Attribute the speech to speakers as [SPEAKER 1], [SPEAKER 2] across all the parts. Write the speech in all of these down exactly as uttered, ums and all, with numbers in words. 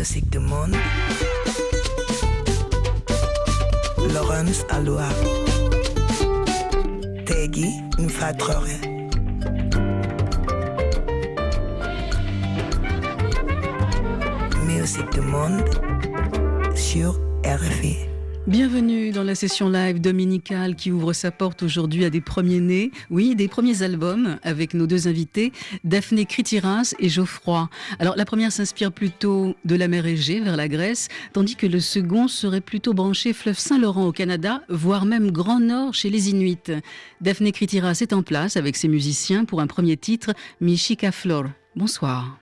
[SPEAKER 1] Musique du monde. Laurence Aloha. Tegui Mfatrore. Musique du monde sur R F I.
[SPEAKER 2] Bienvenue dans la session live dominicale qui ouvre sa porte aujourd'hui à des premiers-nés, oui, des premiers albums avec nos deux invités, Daphné Kritiras et Geoffroy. Alors la première s'inspire plutôt de la mer Égée vers la Grèce, tandis que le second serait plutôt branché fleuve Saint-Laurent au Canada, voire même Grand Nord chez les Inuits. Daphné Kritiras est en place avec ses musiciens pour un premier titre, Michika Flor. Bonsoir.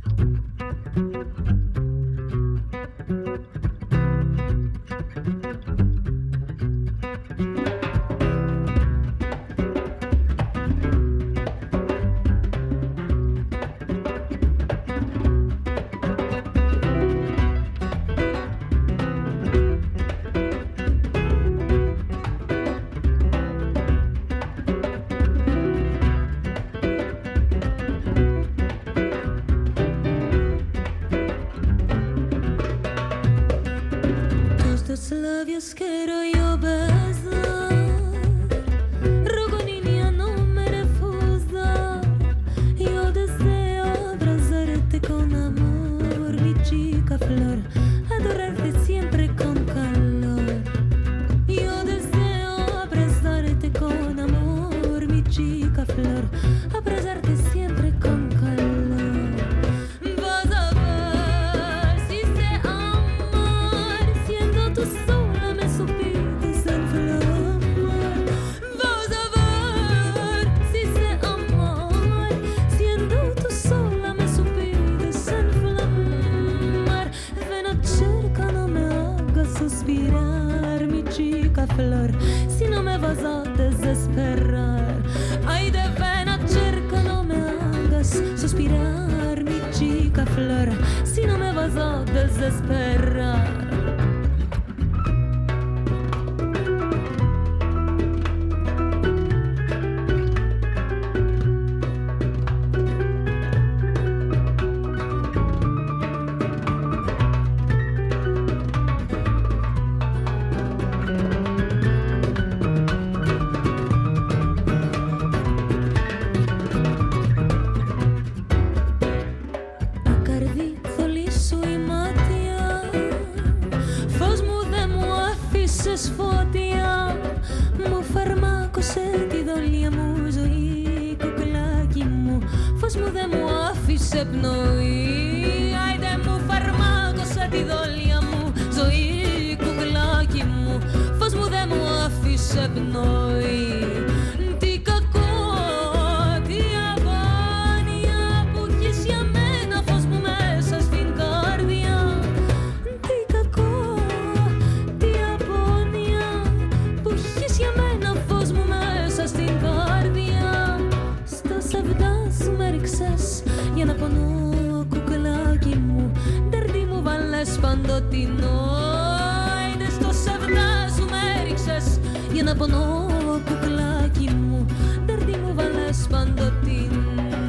[SPEAKER 3] Labios quiero yo besar, ruego niña no me refusa, yo deseo abrazarte con amor, mi chica flor, adorarte siempre con calor. Yo deseo abrazarte con amor, mi chica flor, abrazarte siempre con calor. Flor, si no me vas a desesperar, ay de pena cerca no me hagas suspirar, mi chica flor, si no me vas a desesperar. Πνοή, άιντε μου φαρμάκωσε τη δόλια μου, ζωή κουκλάκι μου, φως μου δε μου άφησε πνοή. Τι κακό, τι αγώνια που έχεις για μένα, φως μου μέσα στην καρδιά. Τι κακό, τι αγώνια που έχεις για μένα, φως μου μέσα στην καρδιά. Στα σεβδά σου με ρίξες για να πονώ κουκλάκι μου, ντερντί μου βάλες παντοτινό. Άιντε στο σεβδά σου με ρίξες για να πονώ κουκλάκι μου, ντερντί μου βάλες παντοτινό.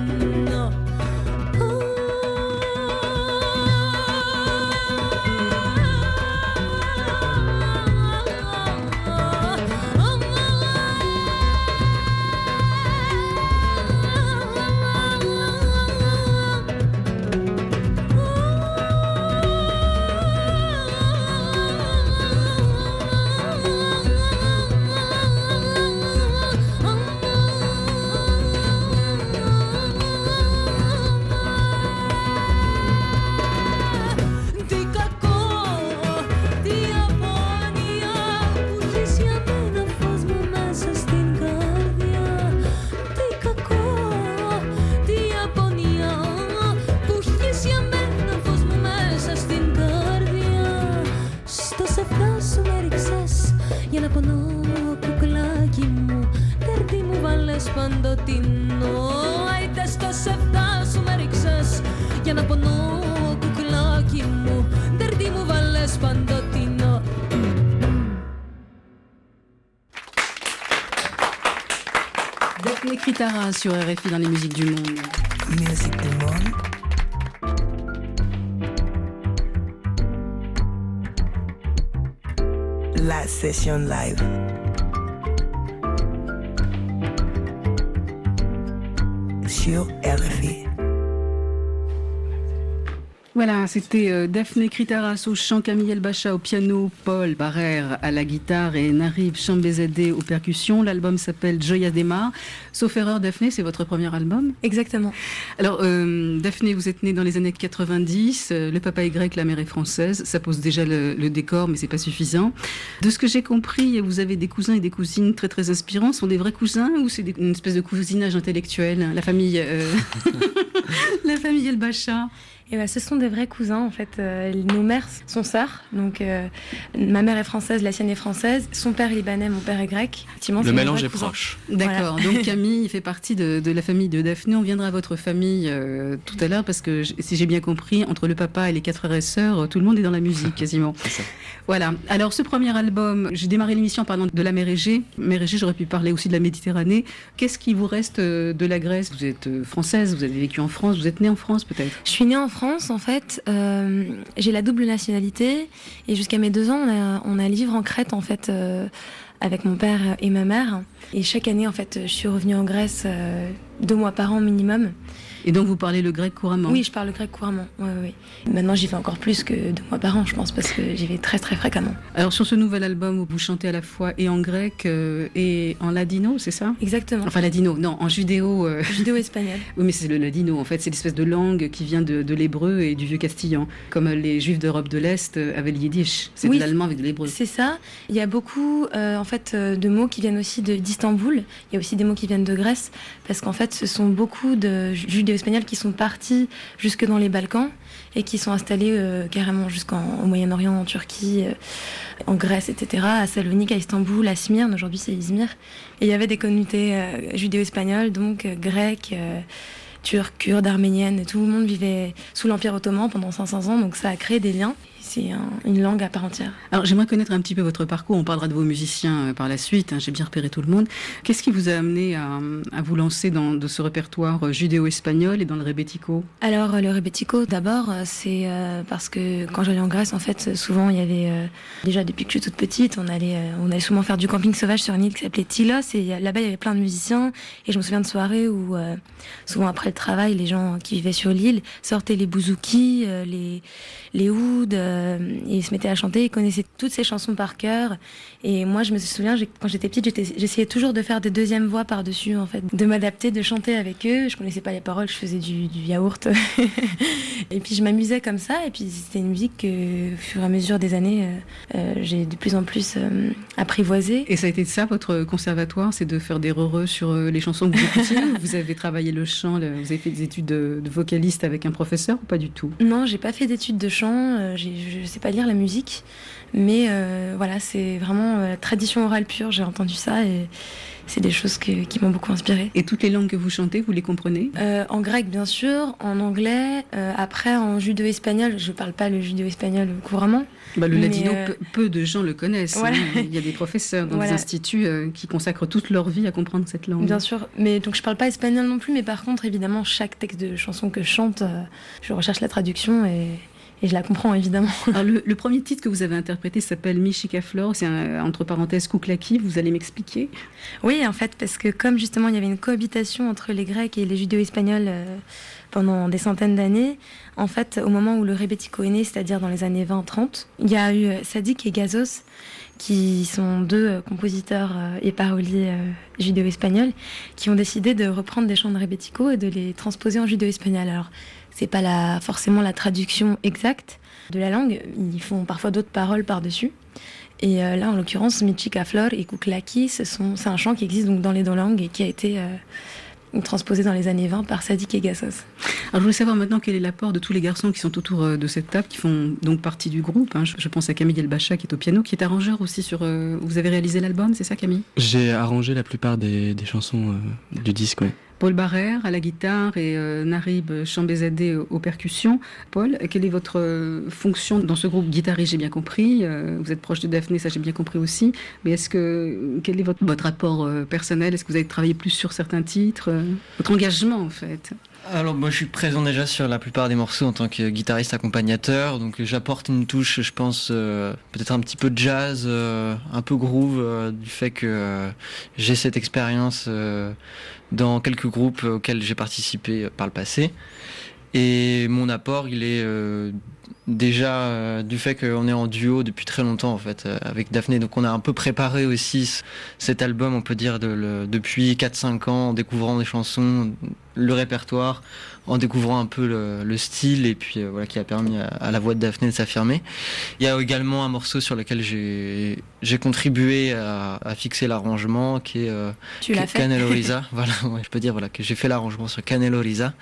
[SPEAKER 3] Για να πονώ κουκλάκι μου, ντερντί μου βάλες παντοτινό. Άιντε στο σεβδά σου με ρίξες για να πονώ κουκλάκι μου, ντερντί μου βάλες παντοτινό.
[SPEAKER 2] Daphné Kritiras sur R F I dans les musiques du monde.
[SPEAKER 1] Musique du monde. la session live. Sur R F I.
[SPEAKER 2] Voilà, c'était euh, Daphné Critaras au chant, Camille Elbacha au piano, Paul Barrère à la guitare et Narib Chambezadeh aux percussions. L'album s'appelle Joya Demar. Sauf erreur, Daphné, c'est votre premier album?
[SPEAKER 4] Exactement.
[SPEAKER 2] Alors, euh, Daphné, vous êtes née dans les années quatre-vingt-dix. Euh, le papa est grec, la mère est française. Ça pose déjà le, le décor, mais c'est pas suffisant. De ce que j'ai compris, vous avez des cousins et des cousines très très inspirants. Ce sont des vrais cousins ou c'est des, une espèce de cousinage intellectuel? La famille, euh... la famille Elbacha.
[SPEAKER 4] Et ben, ce sont des vrais cousins en fait. Euh, nos mères sont sœurs, donc euh, ma mère est française, la sienne est française. Son père est libanais, mon père est grec. Effectivement,
[SPEAKER 5] le mélange est cousins. Proche.
[SPEAKER 2] D'accord. Voilà. Donc Camille fait partie de, de la famille de Daphné. On viendra à votre famille euh, tout à l'heure parce que si j'ai bien compris, entre le papa et les quatre frères et sœurs, tout le monde est dans la musique quasiment.
[SPEAKER 5] C'est ça.
[SPEAKER 2] Voilà. Alors ce premier album, j'ai démarré l'émission en parlant de la mer Égée. Mer Égée, j'aurais pu parler aussi de la Méditerranée. Qu'est-ce qui vous reste de la Grèce? Vous êtes française, vous avez vécu en France, vous êtes née en France peut-être?
[SPEAKER 4] Je suis née en France en fait. Euh, j'ai la double nationalité et jusqu'à mes deux ans, on a, on a allé vivre en Crète en fait euh, avec mon père et ma mère. Et chaque année en fait, je suis revenue en Grèce euh, deux mois par an minimum.
[SPEAKER 2] Et donc vous parlez le grec couramment?
[SPEAKER 4] Oui, je parle le grec couramment. Oui, oui. Maintenant, j'y vais encore plus que deux mois par an, je pense, parce que j'y vais très très fréquemment.
[SPEAKER 2] Alors sur ce nouvel album, vous chantez à la fois et en grec euh, et en ladino, c'est ça?
[SPEAKER 4] Exactement.
[SPEAKER 2] Enfin ladino, non, en judéo. Euh...
[SPEAKER 4] Judéo-espagnol.
[SPEAKER 2] Oui, mais c'est le ladino. En fait, c'est l'espèce de langue qui vient de, de l'hébreu et du vieux castillan, comme les Juifs d'Europe de l'Est avaient le yiddish. C'est oui, de l'allemand avec de l'hébreu.
[SPEAKER 4] C'est ça. Il y a beaucoup, euh, en fait, de mots qui viennent aussi de, d'Istanbul. Il y a aussi des mots qui viennent de Grèce, parce qu'en fait, ce sont beaucoup de judéo-espagnols qui sont partis jusque dans les Balkans et qui sont installés euh, carrément jusqu'au Moyen-Orient, en Turquie, euh, en Grèce, et cetera, à Salonique, à Istanbul, à Smyrne, aujourd'hui c'est Izmir. Et il y avait des communautés euh, judéo-espagnoles, donc euh, grecques, euh, turcs, kurdes, arméniennes, tout le monde vivait sous l'Empire ottoman pendant cinq cents ans, donc ça a créé des liens. C'est un, une langue à part entière.
[SPEAKER 2] Alors j'aimerais connaître un petit peu votre parcours, on parlera de vos musiciens euh, par la suite, hein, j'ai bien repéré tout le monde. Qu'est-ce qui vous a amené à, à vous lancer dans de ce répertoire judéo-espagnol et dans le rebetiko?
[SPEAKER 4] Alors le rebetiko d'abord, c'est euh, parce que quand j'allais en Grèce, en fait souvent il y avait, euh, déjà depuis que je suis toute petite, on allait, euh, on allait souvent faire du camping sauvage sur une île qui s'appelait Tilos, et là-bas il y avait plein de musiciens, et je me souviens de soirées où euh, souvent après le travail, les gens qui vivaient sur l'île sortaient les bouzouki, euh, les, les ouds, euh, et ils se mettaient à chanter, ils connaissaient toutes ces chansons par cœur. Et moi, je me souviens, quand j'étais petite, j'étais, j'essayais toujours de faire des deuxièmes voix par-dessus, en fait, de m'adapter, de chanter avec eux. Je connaissais pas les paroles, je faisais du, du yaourt. Et puis je m'amusais comme ça. Et puis c'était une musique que, au fur et à mesure des années, euh, euh, j'ai de plus en plus euh, apprivoisée.
[SPEAKER 2] Et ça a été ça, votre conservatoire, c'est de faire des heureux sur les chansons que vous écoutiez? Vous avez travaillé le chant, le, vous avez fait des études de, de vocaliste avec un professeur ou pas du tout?
[SPEAKER 4] Non, j'ai pas fait d'études de chant. Euh, j'ai, je sais pas lire la musique, mais euh, voilà, c'est vraiment euh, tradition orale pure. J'ai entendu ça et c'est des choses que, qui m'ont beaucoup inspirée.
[SPEAKER 2] Et toutes les langues que vous chantez, vous les comprenez?
[SPEAKER 4] euh, En grec, bien sûr, en anglais, euh, après en judéo-espagnol. Je parle pas le judéo-espagnol couramment.
[SPEAKER 2] Bah, le ladino, euh... peu, peu de gens le connaissent.
[SPEAKER 4] Voilà.
[SPEAKER 2] Hein. Il y a des professeurs dans voilà. des instituts euh, qui consacrent toute leur vie à comprendre cette langue.
[SPEAKER 4] Bien sûr, mais donc je parle pas espagnol non plus, mais par contre, évidemment, chaque texte de chanson que je chante, euh, je recherche la traduction et... Et je la comprends, évidemment.
[SPEAKER 2] Alors, le, le premier titre que vous avez interprété s'appelle Michika Flor, c'est un, entre parenthèses Kouklaki, vous allez m'expliquer?
[SPEAKER 4] Oui, en fait, parce que comme justement il y avait une cohabitation entre les Grecs et les Judéo-Espagnols euh, pendant des centaines d'années, en fait, au moment où le rebetiko est né, c'est-à-dire dans les années vingt trente, il y a eu Sadik et Gazos, qui sont deux compositeurs et paroliers judéo-espagnols, qui ont décidé de reprendre des chants de rebetiko et de les transposer en judéo-espagnol. Alors, c'est pas la, forcément la traduction exacte de la langue, ils font parfois d'autres paroles par-dessus. Et euh, là, en l'occurrence, Michika Flor et Kouklaki, ce sont, c'est un chant qui existe donc dans les deux langues et qui a été euh, transposé dans les années vingt par Sadik et Gazos.
[SPEAKER 2] Alors, je voulais savoir maintenant quel est l'apport de tous les garçons qui sont autour euh, de cette table, qui font donc partie du groupe. Hein. Je, je pense à Camille Elbacha qui est au piano, qui est arrangeur aussi sur... Euh, vous avez réalisé l'album, c'est ça Camille?
[SPEAKER 5] J'ai arrangé la plupart des, des chansons euh, du disque, oui.
[SPEAKER 2] Paul Barrère à la guitare et euh, Narib Chambezadeh aux percussions. Paul, quelle est votre euh, fonction dans ce groupe? Guitariste, j'ai bien compris. Euh, vous êtes proche de Daphné, ça j'ai bien compris aussi. Mais est-ce que quel est votre, votre rapport euh, personnel? Est-ce que vous avez travaillé plus sur certains titres? euh, Votre engagement en fait?
[SPEAKER 6] Alors moi je suis présent déjà sur la plupart des morceaux en tant que guitariste accompagnateur, donc j'apporte une touche, je pense, euh, peut-être un petit peu de jazz, euh, un peu groove, euh, du fait que euh, j'ai cette expérience euh, dans quelques groupes auxquels j'ai participé par le passé. Et mon apport, il est euh, déjà euh, du fait qu'on est en duo depuis très longtemps en fait euh, avec Daphné. Donc on a un peu préparé aussi c- cet album, on peut dire, de, le, depuis quatre cinq ans, en découvrant des chansons, le répertoire, en découvrant un peu le, le style, et puis euh, voilà, qui a permis à, à la voix de Daphné de s'affirmer. Il y a également un morceau sur lequel j'ai, j'ai contribué à, à fixer l'arrangement, qui est euh,
[SPEAKER 4] Tu l'as fait.
[SPEAKER 6] Canelo Risa. Voilà, ouais, je peux dire voilà, que j'ai fait l'arrangement sur Canelo Risa.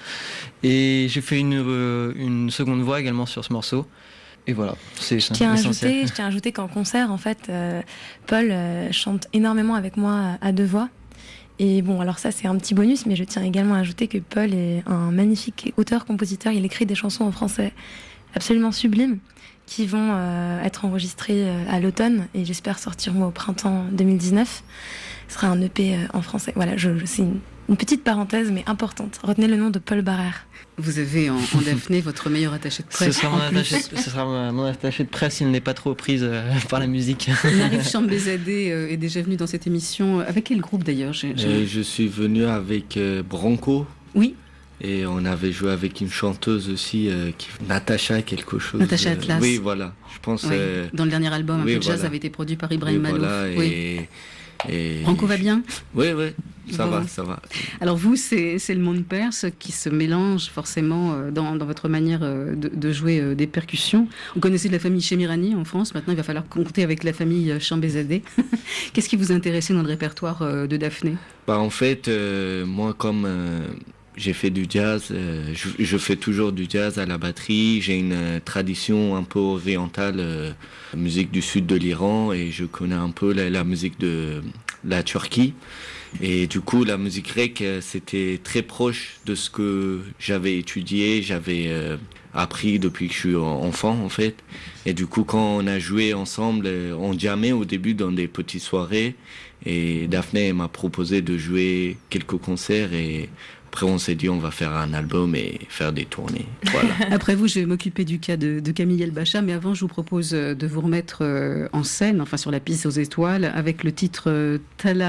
[SPEAKER 6] Et j'ai fait une, euh, une seconde voix également sur ce morceau. Et voilà, c'est
[SPEAKER 4] Je tiens, à
[SPEAKER 6] essentiel.
[SPEAKER 4] ajouter, je tiens à ajouter qu'en concert, en fait, euh, Paul euh, chante énormément avec moi à deux voix. Et bon, alors ça, c'est un petit bonus, mais je tiens également à ajouter que Paul est un magnifique auteur-compositeur. Il écrit des chansons en français absolument sublimes qui vont euh, être enregistrées euh, à l'automne et j'espère sortir moi au printemps deux mille dix-neuf. Ce sera un E P euh, en français. Voilà, je, je, c'est une, une petite parenthèse, mais importante. Retenez le nom de Paul Barrère.
[SPEAKER 2] Vous avez en, en Daphné votre meilleur attaché de
[SPEAKER 6] Ce
[SPEAKER 2] presse.
[SPEAKER 6] sera, mon
[SPEAKER 2] en plus.
[SPEAKER 6] attaché, ce sera mon mon attaché de presse s'il n'est pas trop prise euh, par la musique.
[SPEAKER 2] Narif Chambézadeh euh, est déjà venu dans cette émission. Avec quel groupe d'ailleurs? J'ai- j'ai-
[SPEAKER 7] Et je suis venu avec euh, Branco.
[SPEAKER 2] Oui,
[SPEAKER 7] Et on avait joué avec une chanteuse aussi, euh, qui... Natacha quelque chose.
[SPEAKER 2] Natacha
[SPEAKER 7] euh,
[SPEAKER 2] Atlas.
[SPEAKER 7] Oui, voilà. Je pense.
[SPEAKER 2] oui.
[SPEAKER 7] euh,
[SPEAKER 2] Dans le dernier album, un
[SPEAKER 7] oui,
[SPEAKER 2] peu de jazz
[SPEAKER 7] voilà.
[SPEAKER 2] avait été produit par
[SPEAKER 7] oui,
[SPEAKER 2] Ibrahim Malouf.
[SPEAKER 7] voilà,
[SPEAKER 2] Oui.
[SPEAKER 7] et, et...
[SPEAKER 2] Branco va bien?
[SPEAKER 7] Oui, oui. Ça
[SPEAKER 2] Bon.
[SPEAKER 7] va, ça va.
[SPEAKER 2] Alors vous, c'est c'est le monde perse qui se mélange forcément euh, dans, dans votre manière euh, de, de jouer euh, des percussions. On connaissait la famille Chemirani en France, maintenant il va falloir compter avec la famille euh, Chambézadeh. Qu'est-ce qui vous intéressait dans le répertoire euh, de Daphné?
[SPEAKER 7] Bah, en fait, euh, moi, comme euh, j'ai fait du jazz, euh, je, je fais toujours du jazz à la batterie. J'ai une euh, tradition un peu orientale, euh, musique du sud de l'Iran, et je connais un peu la, la musique de la Turquie. Et du coup, la musique grecque, euh, c'était très proche de ce que j'avais étudié, j'avais euh, appris depuis que je suis enfant, en fait. Et du coup, quand on a joué ensemble, euh, on jammait au début dans des petites soirées. Et Daphné m'a proposé de jouer quelques concerts, et après on s'est dit on va faire un album et faire des tournées. Voilà.
[SPEAKER 2] Après vous, je vais m'occuper du cas de, de Camille Elbacha, mais avant, je vous propose euh, de vous remettre euh, en scène, enfin sur la piste aux étoiles, avec le titre euh,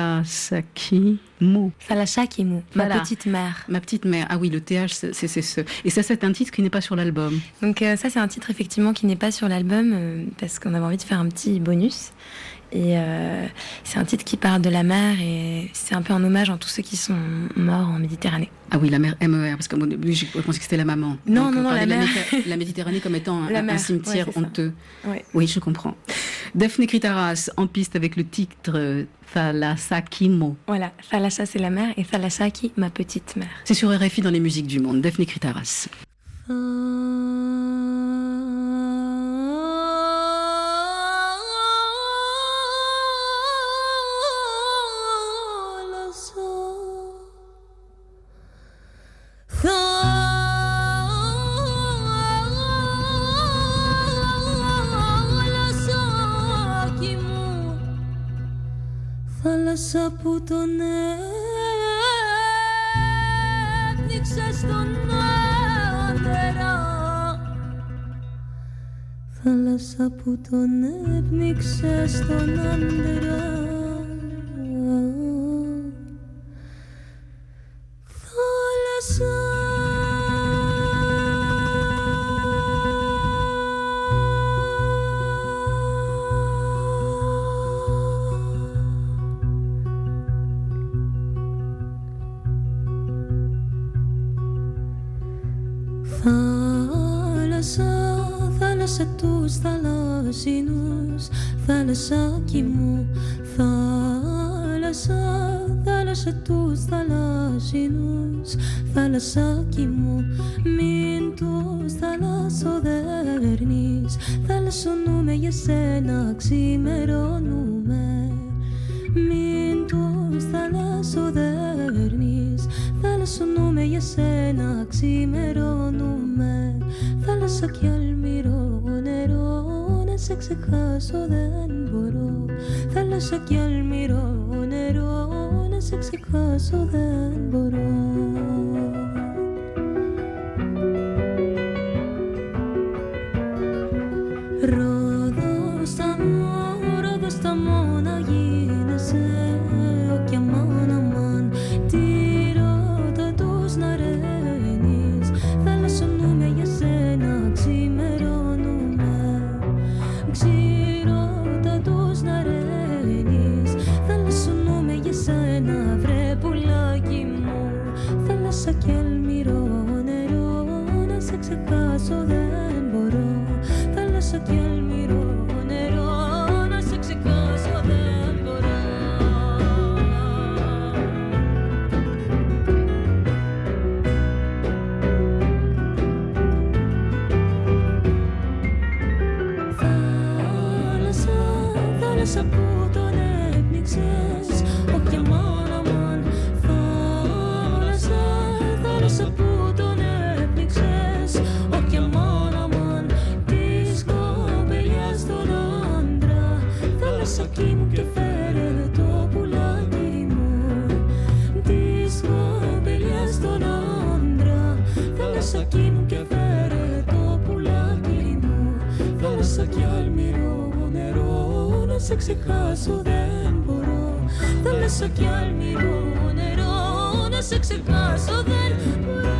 [SPEAKER 2] Talasaki Mo.
[SPEAKER 4] Salasha Kimou, ma
[SPEAKER 2] Voilà.
[SPEAKER 4] petite mère.
[SPEAKER 2] Ma petite mère. Ah oui, le T H, c'est c'est- c'est ce. Et ça, c'est un titre qui n'est pas sur l'album.
[SPEAKER 4] Donc euh, ça, c'est un titre effectivement qui n'est pas sur l'album euh, parce qu'on avait envie de faire un petit bonus. Et euh, c'est un titre qui parle de la mer et c'est un peu un hommage à tous ceux qui sont morts en Méditerranée.
[SPEAKER 2] Ah oui, la mer M E R, parce qu'au début, j'ai pensé que c'était la maman.
[SPEAKER 4] Non,
[SPEAKER 2] Donc,
[SPEAKER 4] non,
[SPEAKER 2] euh,
[SPEAKER 4] non,
[SPEAKER 2] parler
[SPEAKER 4] la
[SPEAKER 2] de
[SPEAKER 4] mer.
[SPEAKER 2] Méditer- la Méditerranée comme étant un,
[SPEAKER 4] La
[SPEAKER 2] un
[SPEAKER 4] mer,
[SPEAKER 2] cimetière
[SPEAKER 4] ouais, c'est ça.
[SPEAKER 2] honteux.
[SPEAKER 4] Ouais.
[SPEAKER 2] Oui, je comprends. Daphné Kritaras, en piste avec le titre euh, Thalasaki Mo.
[SPEAKER 4] Voilà, Salasha c'est la mère et Thalashaki ma petite mère.
[SPEAKER 2] C'est sur R F I dans les musiques du monde. Daphné Kritaras.
[SPEAKER 3] Θάλασσα που τον έπνιξε στον άντερα. Θάλασσα που τον έπνιξε στον άντερα. Θάλασσα Θάλασσα, θάλασσα τους θαλασσινούς, θάλασσάκι μου. Θάλασσα, θάλασσα τους θαλασσινούς, θάλασσάκι μου. Μην τους θαλασσοδέρνεις, θαλασσονούμε για σένα, ξημερώνουμε. Μην τους θαλασσοδέρνεις, θαλασσονούμε για σένα, ξημερώνουμε. Θάλασσα κι αλμυρό νερό, να σε ξεχάσω δεν μπορώ. Θάλασσα κι αλμυρό νερό, να σε ξεχάσω δεν μπορώ. Ρόδο στα μου, ρόδο στα μου να γίνεσαι όκια μάνα μαν. Τι ρώτα τους να ρένεις, θαλασσονούμε για σένα, ξημερώνουμε. Ξηρώτα τους να ρένεις, θαλασσονούμε για σένα, βρε πουλάκι μου. Θάλασσα κι αλμυρό νερό, να σε ξεχάσω δεν μπορώ. Θάλασσα κι αλμυρό νερό, να σε ξεχάσω δεν μπορώ. Θάλασσα, θάλασσα που τον έπνιξες, όποια μάνα μαν. Θάλασσα, θάλασσα που τον έπνιξες, όποια μάνα μαν. Της κοπελιάς τον άντρα, θάλασσακί μου και φέρε το πουλάκι μου. Της κοπελιάς τον άντρα, θάλασσακί μου και φέρε το πουλάκι μου. Θάλασσα κι αλμυρό νερό, να σε ξεχάσω δεν μπορώ. Θάλασσα κι αλμυρό νερό, να σε ξεχάσω δεν μπορώ.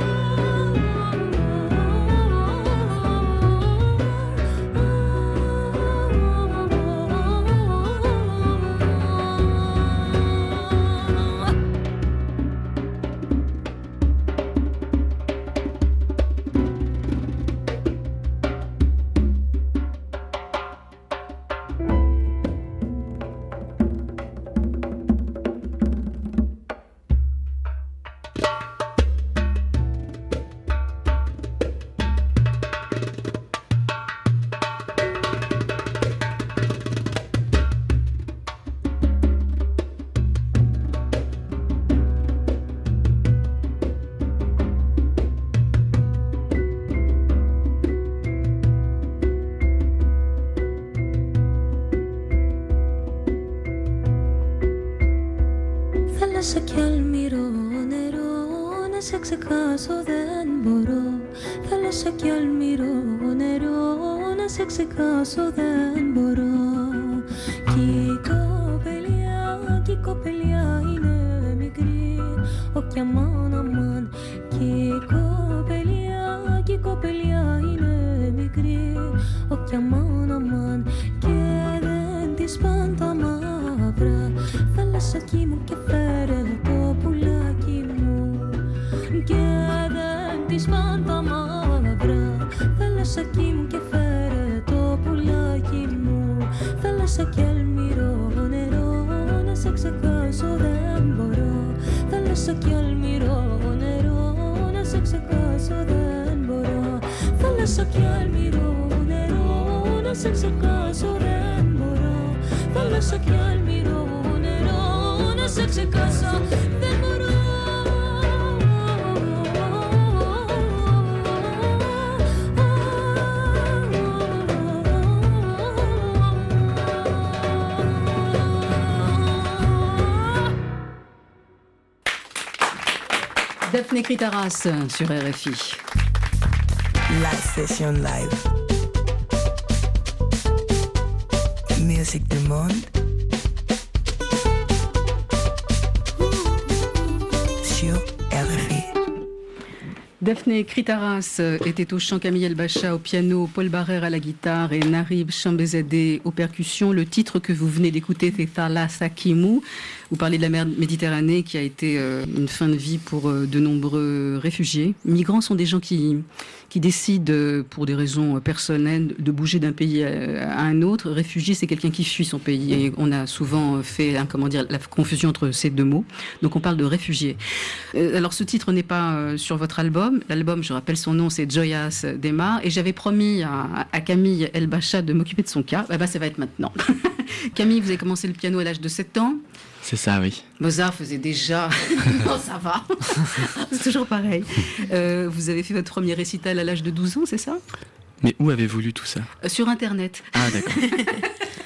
[SPEAKER 3] Θάλασσα κι αλμυρό νερό, να σε ξεχάσω δεν μπορώ. Θάλασσα κι αλμυρό νερό, να σε ξεχάσω δεν μπορώ. Κι η κοπελιά, κι η κοπελιά είναι μικρή, όποια μάνα μαν. Κι η κοπελιά, κι η κοπελιά είναι μικρή, όποια μάνα μαν. Και δεν της παν τα μαύρα, θάλασσακί μου και φέρε το πουλάκι μου. Και δεν της παν τα μαύρα, θάλασσακί μου και φέρε το πουλάκι μου. Θάλασσα κι αλμυρό νερό, να σε ξεχάσω δεν μπορώ. Θάλασσα κι αλμυρό νερό, να σε ξεχάσω δεν μπορώ. Θάλασσα κι αλμυρό νερό, να σε ξεχάσω δεν μπορώ. Θάλασσα κι αλμυρό νερό, να σε ξεχάσω δεν μπορώ.
[SPEAKER 2] Daphné Critaras sur R F I.
[SPEAKER 1] La session live. Musique du monde. Sur R F I.
[SPEAKER 2] Daphné Critaras était au chant, Camille El-Bacha au piano, Paul Barrère à la guitare et Narib Chambezadeh aux percussions. Le titre que vous venez d'écouter, c'est Thalassa-Ki Mu. Vous parlez de la mer Méditerranée qui a été euh, une fin de vie pour euh, de nombreux réfugiés. Migrants sont des gens qui, qui décident, euh, pour des raisons personnelles, de bouger d'un pays à, à un autre. Réfugié, c'est quelqu'un qui fuit son pays. Et on a souvent fait hein, comment dire, la confusion entre ces deux mots. Donc on parle de réfugiés. Euh, alors ce titre n'est pas euh, sur votre album. L'album, je rappelle son nom, c'est Joyas Demar. Et j'avais promis à, à Camille El-Bacha de m'occuper de son cas. Bah, bah, ça va être maintenant. Camille, vous avez commencé le piano à l'âge de sept ans.
[SPEAKER 5] C'est ça, oui.
[SPEAKER 2] Mozart faisait déjà... non, ça va. C'est toujours pareil. Euh, vous avez fait votre premier récital à l'âge de douze ans, c'est ça ?
[SPEAKER 5] Mais où avez-vous lu tout ça ?
[SPEAKER 2] euh, Sur Internet.
[SPEAKER 5] Ah, d'accord.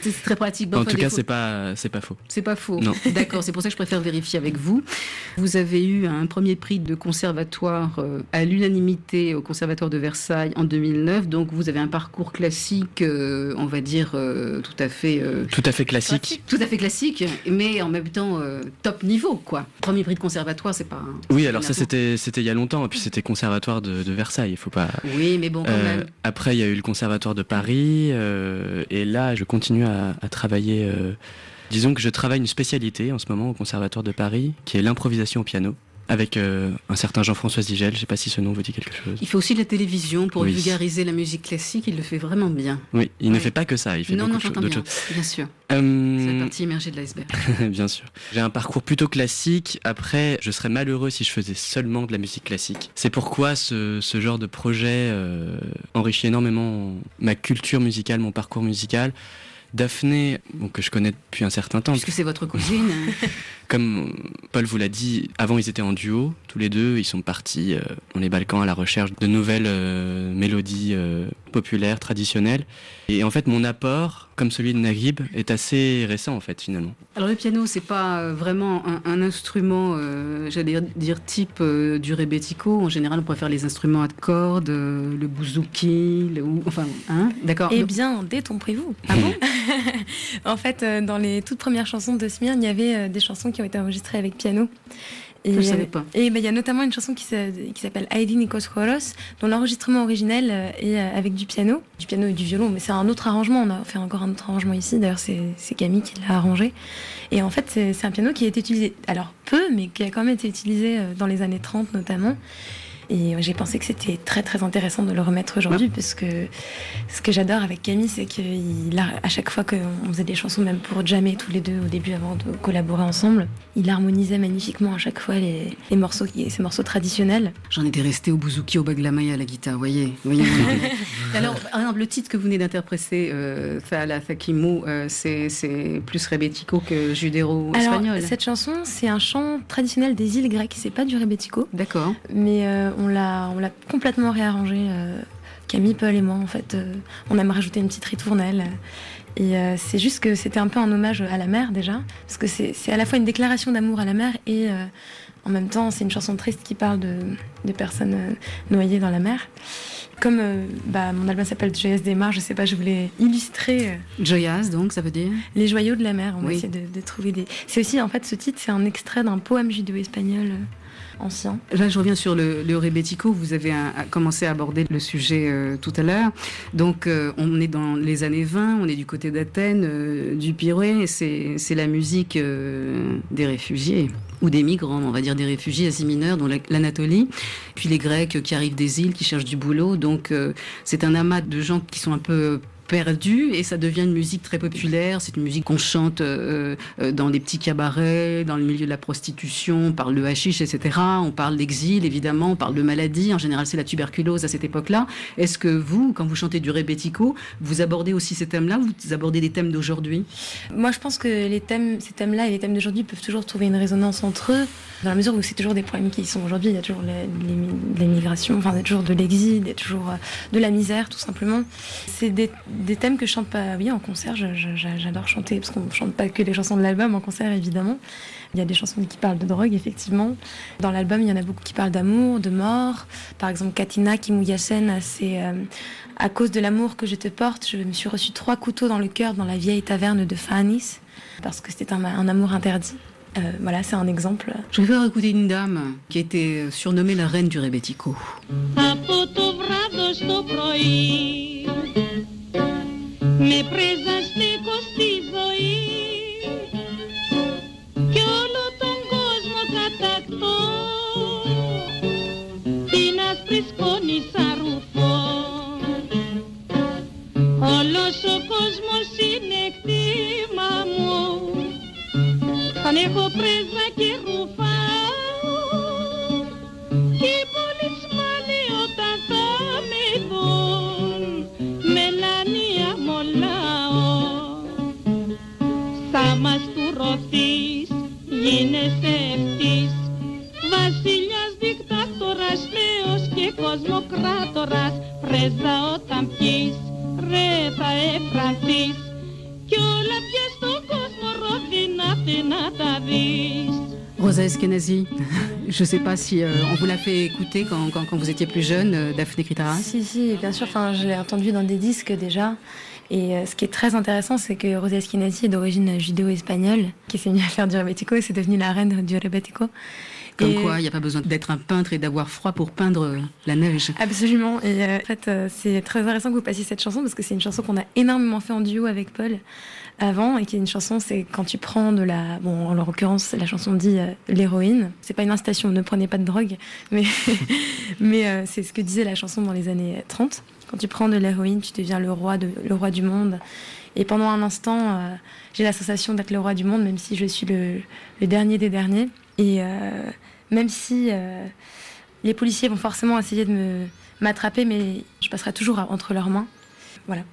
[SPEAKER 2] C'est très pratique. Bon,
[SPEAKER 5] En
[SPEAKER 2] enfin,
[SPEAKER 5] tout
[SPEAKER 2] des
[SPEAKER 5] cas,
[SPEAKER 2] fois-
[SPEAKER 5] c'est pas, c'est pas faux.
[SPEAKER 2] C'est pas faux.
[SPEAKER 5] Non.
[SPEAKER 2] D'accord, c'est pour ça que je préfère vérifier avec vous. Vous avez eu un premier prix de conservatoire euh, à l'unanimité au Conservatoire de Versailles en deux mille neuf. Donc vous avez un parcours classique, euh, on va dire euh, tout à fait, euh,
[SPEAKER 5] Tout à fait classique.
[SPEAKER 2] tout à fait classique, mais en même temps euh, top niveau, quoi. Premier prix de conservatoire, c'est pas. un-
[SPEAKER 5] Oui,
[SPEAKER 2] c'est
[SPEAKER 5] alors
[SPEAKER 2] pas
[SPEAKER 5] ça
[SPEAKER 2] n'importe-
[SPEAKER 5] c'était, c'était il y a longtemps, et puis c'était conservatoire de, de Versailles, il faut pas.
[SPEAKER 2] Oui, mais bon, quand
[SPEAKER 5] Euh,
[SPEAKER 2] même.
[SPEAKER 5] après, il y a eu le conservatoire de Paris, euh, et là, je continue à, à travailler. euh, disons que je travaille une spécialité en ce moment au conservatoire de Paris, qui est l'improvisation au piano, avec euh, un certain Jean-François Zigel. Je sais pas si ce nom vous dit quelque chose.
[SPEAKER 2] Il fait aussi de la télévision pour
[SPEAKER 5] Oui.
[SPEAKER 2] vulgariser la musique classique. Il le fait vraiment bien.
[SPEAKER 5] Oui, il ne
[SPEAKER 2] Oui.
[SPEAKER 5] fait pas que ça, il fait
[SPEAKER 2] Non,
[SPEAKER 5] beaucoup
[SPEAKER 2] non,
[SPEAKER 5] de choses-
[SPEAKER 2] j'entends
[SPEAKER 5] d'autres
[SPEAKER 2] bien.
[SPEAKER 5] choses.
[SPEAKER 2] Bien sûr.
[SPEAKER 5] Euh,
[SPEAKER 2] C'est la partie immergée de l'iceberg.
[SPEAKER 5] Bien sûr. J'ai un parcours plutôt classique. Après, je serais malheureux si je faisais seulement de la musique classique. C'est pourquoi ce, ce genre de projet euh, enrichit énormément ma culture musicale, mon parcours musical. Daphné, bon, que je connais depuis un certain temps,
[SPEAKER 2] Puisque c'est votre cousine.
[SPEAKER 5] comme Paul vous l'a dit, avant ils étaient en duo, tous les deux, ils sont partis euh, dans les Balkans à la recherche de nouvelles euh, mélodies euh, populaires, traditionnelles. Et en fait, mon apport, comme celui de Naguib, est assez récent en fait finalement.
[SPEAKER 2] Alors le piano, c'est pas euh, vraiment un, un instrument, euh, j'allais dire type euh, du rebetiko. En général, on préfère les instruments à cordes, euh, le bouzouki, le, ou- enfin, hein, d'accord.
[SPEAKER 4] Eh
[SPEAKER 2] Donc-
[SPEAKER 4] bien, détrompez-vous.
[SPEAKER 2] Ah bon?
[SPEAKER 4] En fait, euh, dans les toutes premières chansons de Smyrne, il y avait euh, des chansons qui ont été enregistrées avec piano. Et,
[SPEAKER 2] Je
[SPEAKER 4] euh,
[SPEAKER 2] savais pas.
[SPEAKER 4] Et ben, il y a notamment une chanson qui s'a- qui s'appelle Aidi Nikos Choros, dont l'enregistrement originel euh, est euh, avec du piano, du piano et du violon, mais c'est un autre arrangement. On a fait encore un autre arrangement ici. D'ailleurs, c'est c'est Camille qui l'a arrangé. Et en fait, c'est c'est un piano qui a été utilisé, alors peu, mais qui a quand même été utilisé euh, dans les années trente notamment. Et j'ai pensé que c'était très très intéressant de le remettre aujourd'hui, parce que ce que j'adore avec Camille, c'est qu'à chaque fois qu'on faisait des chansons, même pour jammer tous les deux au début avant de collaborer ensemble, il harmonisait magnifiquement à chaque fois les, les morceaux, qui- ces morceaux traditionnels.
[SPEAKER 2] J'en étais restée au bouzouki, au baglamaya, à la guitare, voyez. voyez Alors, par exemple, le titre que vous venez d'interpréter, euh, Faala Fakimou, euh, c'est c'est plus rebetiko que judéo-espagnol.
[SPEAKER 4] Alors, cette chanson, c'est un chant traditionnel des îles grecques, c'est pas du rebetiko,
[SPEAKER 2] D'accord.
[SPEAKER 4] mais euh, on l'a on l'a complètement réarrangé. euh, Camille, Paul et moi, en fait, euh, on aime rajouter une petite ritournelle. Et euh, c'est juste que c'était un peu un hommage à la mer déjà, parce que c'est c'est à la fois une déclaration d'amour à la mer et euh, en même temps c'est une chanson triste qui parle de, de personnes euh, noyées dans la mer. Comme euh, bah, mon album s'appelle Joyeuses des mers, je sais pas, je voulais illustrer euh,
[SPEAKER 2] Joyas, donc, ça veut dire.
[SPEAKER 4] les joyaux de la mer. On va
[SPEAKER 2] Oui.
[SPEAKER 4] essayer de, de trouver des. C'est aussi, en fait, ce titre, c'est un extrait d'un poème judéo-espagnol euh, ancien.
[SPEAKER 2] Là, je reviens sur le, le rebetiko. Vous avez un- a commencé à aborder le sujet euh, tout à l'heure. Donc, euh, on est dans les années vingt, on est du côté d'Athènes, euh, du Pirée. C'est c'est la musique euh, des réfugiés ou des migrants, on va dire des réfugiés asiatiques mineurs, dont la- l'Anatolie. Puis les Grecs qui arrivent des îles, qui cherchent du boulot. Donc, euh, c'est un amas de gens qui sont un peu perdu et ça devient une musique très populaire. C'est une musique qu'on chante euh, euh, dans les petits cabarets, dans le milieu de la prostitution, on parle de hashish, et cetera. On parle d'exil, évidemment, on parle de maladie. En général, c'est la tuberculose à cette époque-là. Est-ce que vous, quand vous chantez du rebetiko, vous abordez aussi ces thèmes-là ou vous abordez des thèmes d'aujourd'hui?
[SPEAKER 4] Moi, je pense que les thèmes, ces thèmes-là et les thèmes d'aujourd'hui peuvent toujours trouver une résonance entre eux, dans la mesure où c'est toujours des problèmes qui sont aujourd'hui. Il y a toujours les- les- l'immigration, enfin, il y a toujours de l'exil, il y a toujours euh, de la misère, tout simplement. C'est des, des thèmes que je chante pas, oui, en concert. Je- je- J'adore chanter, parce qu'on chante pas que les chansons de l'album en concert, évidemment. Il y a des chansons qui parlent de drogue, effectivement. Dans l'album, il y en a beaucoup qui parlent d'amour, de mort. Par exemple, Katina Kimouyasen, c'est euh, à cause de l'amour que je te porte, je me suis reçu trois couteaux dans le cœur dans la vieille taverne de Fanis, parce que c'était un, un amour interdit. Euh, voilà, c'est un exemple.
[SPEAKER 2] Je vais faire écouter une dame qui a été surnommée la reine du rebetiko.
[SPEAKER 3] Από το βράδο στο πρωί με πρεζαστικό στη ζωή κι όλο τον κόσμο κατακτώ την άσπρη σκόνη σαν ρουφό. Όλος ο κόσμος είναι κτήμα μου, σαν έχω πρέζα και ρουφάω κι οι πολισμάνοι όταν θα με δουν μελανία μολάω. Θα μαστουρωθείς, γίνεσαι ευτής, βασιλιάς, δικτάτορας, θεός και κοσμοκράτορας, πρέζα όταν πιείς, ρε θα εφρανθείς κι outra vez.
[SPEAKER 2] Rosa Eskenazi, je ne sais pas si euh, on vous l'a fait écouter quand, quand, quand vous étiez plus jeune, euh, Daphné Kritaras.
[SPEAKER 4] Si, si, bien sûr. Enfin, je l'ai entendu dans des disques déjà. Et euh, ce qui est très intéressant, c'est que Rosa Eskenazi est d'origine judéo-espagnole, qui s'est mise à faire du rebetiko et c'est devenue la reine du rebetiko.
[SPEAKER 2] Comme
[SPEAKER 4] et...
[SPEAKER 2] quoi, il n'y a pas besoin d'être un peintre et d'avoir froid pour peindre la neige.
[SPEAKER 4] Absolument. Et euh, en fait, euh, c'est très intéressant que vous passiez cette chanson parce que c'est une chanson qu'on a énormément fait en duo avec Paul avant et qui est une chanson, c'est quand tu prends de la... Bon, en l'occurrence, la chanson dit euh, l'héroïne. C'est pas une incitation, ne prenez pas de drogue, mais, mais euh, c'est ce que disait la chanson dans les années trente. Quand tu prends de l'héroïne, tu deviens le roi, de, le roi du monde. Et pendant un instant, euh, j'ai la sensation d'être le roi du monde, même si je suis le, le dernier des derniers. Et euh, même si euh, les policiers vont forcément essayer de me, m'attraper, mais je passerai toujours à, entre leurs mains. Voilà.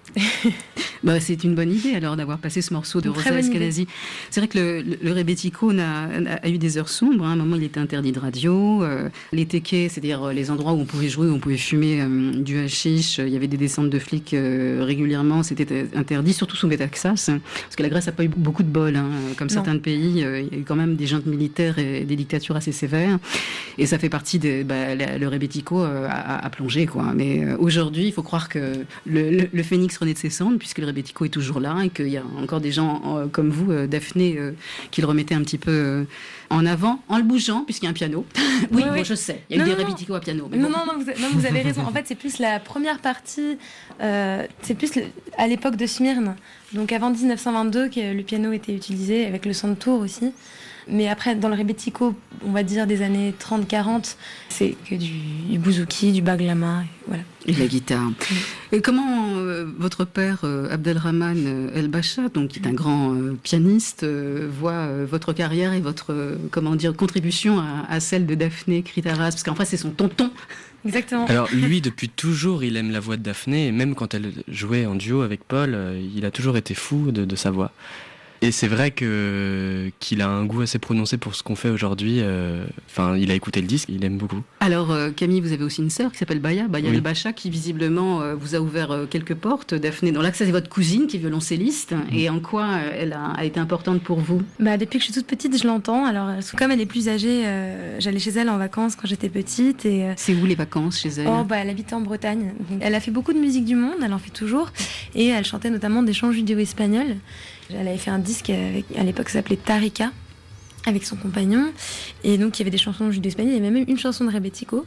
[SPEAKER 2] Bah, c'est une bonne idée alors d'avoir passé ce morceau de Rosa Eskenazi. C'est vrai que le, le, le rebetiko a, a eu des heures sombres. Hein. À un moment, il était interdit de radio. Euh, les tekés, c'est-à-dire les endroits où on pouvait jouer, où on pouvait fumer euh, du hashish. Il y avait des descentes de flics euh, régulièrement. C'était interdit, surtout sous les Texas. Hein, parce que la Grèce n'a pas eu beaucoup de bol. Hein. Comme non. Certains pays, euh, il y a eu quand même des juntes militaires et des dictatures assez sévères. Et ça fait partie de... Bah, la, le rebetiko euh, a, a plongé, quoi. Mais euh, aujourd'hui, il faut croire que le, le, le phénix renaît de ses cendres, puisque le rebetiko est toujours là et qu'il y a encore des gens euh, comme vous, euh, Daphné, euh, qui le remettaient un petit peu euh, en avant, en le bougeant, puisqu'il y a un piano. oui, oui, bon, oui, je sais, il y a non, eu des rebetiko à piano.
[SPEAKER 4] Non, bon. non, non, vous, non, vous avez raison. En fait, c'est plus la première partie, euh, c'est plus le, à l'époque de Smyrne, donc avant dix-neuf cent vingt-deux, que le piano était utilisé, avec le santour aussi. Mais après, dans le rebetiko, on va dire des années trente quarante, c'est que du, du bouzouki, du baglama, et voilà.
[SPEAKER 2] Et la guitare. Oui. Et comment euh, votre père, euh, Abdelrahman euh, El Bacha, donc qui est un grand euh, pianiste, euh, voit euh, votre carrière et votre euh, comment dire contribution à, à celle de Daphné Kritaras, parce qu'en fait, c'est son tonton.
[SPEAKER 4] Exactement.
[SPEAKER 5] Alors lui, depuis toujours, il aime la voix de Daphné, et même quand elle jouait en duo avec Paul, euh, il a toujours été fou de, de sa voix. Et c'est vrai que qu'il a un goût assez prononcé pour ce qu'on fait aujourd'hui. Enfin, euh, il a écouté le disque, il aime beaucoup.
[SPEAKER 2] Alors euh, Camille, vous avez aussi une sœur qui s'appelle Baya, Baya
[SPEAKER 5] oui.
[SPEAKER 2] El Bacha, qui visiblement euh, vous a ouvert euh, quelques portes. Daphné, donc là, c'est votre cousine qui est violoncelliste. Mmh. Et en quoi euh, elle a, a été importante pour vous?
[SPEAKER 4] Bah depuis que je suis toute petite, je l'entends. Alors comme elle est plus âgée, euh, j'allais chez elle en vacances quand j'étais petite. Et euh...
[SPEAKER 2] c'est où les vacances chez elle?
[SPEAKER 4] Oh bah elle habitait en Bretagne. Donc, elle a fait beaucoup de musique du monde, elle en fait toujours, et elle chantait notamment des chants judéo-espagnols. Elle avait fait un disque avec, à l'époque qui s'appelait Tarika avec son compagnon, et donc il y avait des chansons judéo-espagnoles, il y avait même une chanson de rebetiko,